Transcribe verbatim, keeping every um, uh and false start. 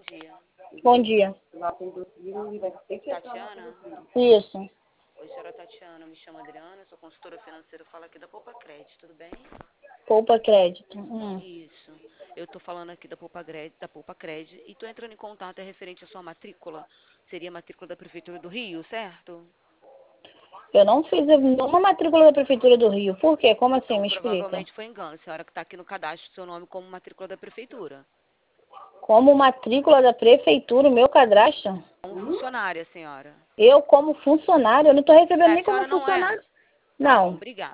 dia. Bom dia. Tatiana? Isso. Oi, senhora Tatiana, me chamo Adriana, sou consultora financeira, falo aqui da Poupa Crédito, tudo bem? Poupa Crédito. Hum. Isso. Eu tô falando aqui da Poupa Crédito, da Poupa Crédito e tô entrando em contato é referente à sua matrícula. Seria a matrícula da Prefeitura do Rio, certo? Eu não fiz nenhuma matrícula da Prefeitura do Rio. Por quê? Como assim? Então, Me explica. provavelmente foi engano. A senhora que está aqui no cadastro, seu nome como matrícula da Prefeitura. Como matrícula da Prefeitura, o meu cadastro? Como funcionária, senhora. Eu, como funcionário, eu não estou recebendo É, a nem como senhora não é? funcionário. Tá bom, Não. obrigada.